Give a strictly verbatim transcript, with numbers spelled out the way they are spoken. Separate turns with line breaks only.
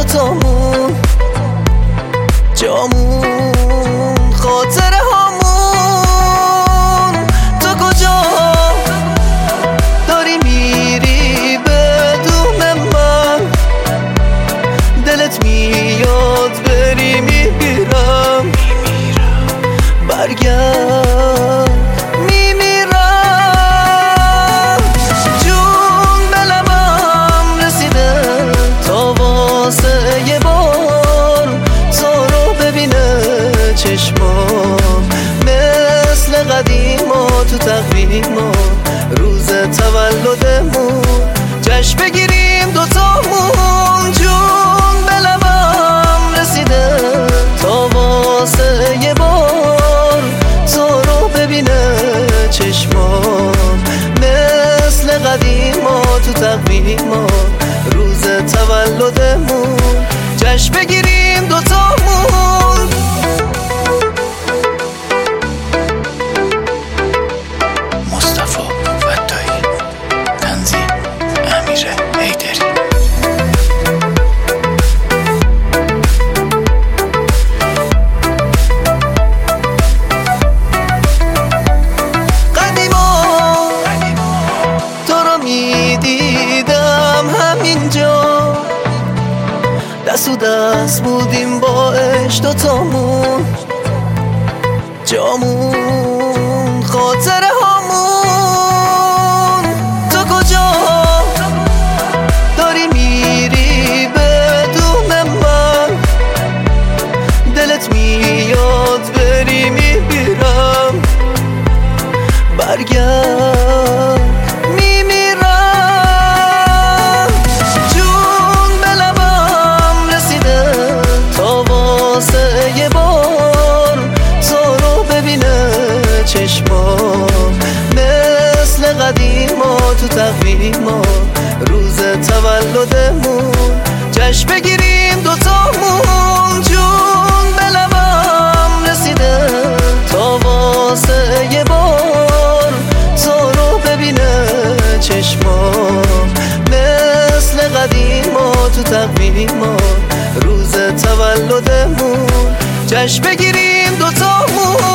دوتامون، جامون، خاطره هامون. تو کجا داری میری بدون من؟ دلت میاد بری میمیرم، برگرد میمیرم. جون به لبم رسیده تا واسه یه بار تو رو ببینه چشمام، مثل قدیما تو تقویما روز تولدمون جشن بگیریم دوتامون. جون به لبم رسیده تا واسه یه بار تو رو ببینه چشمام، مثل قدیما تو تقویما روز تولدمون جشن بگیریم دوتامون.
مصطفی فتایی، تنظیم امیر حیدری.
دیدم همینجا دست و دست بودیم با عشق دوتامون، جامون، خاطره هامون. تو کجا داری میری بدون من؟ دلت میاد بری میمیرم، برگرد چشمام، مثل قدیما تو تقویما روز تولدمون جشن بگیریم دوتامون. جون به لبم رسیده تا واسه یه بار تو رو ببینه چشمام، مثل قدیما تو تقویما روز تولدمون جشن بگیریم دوتامون.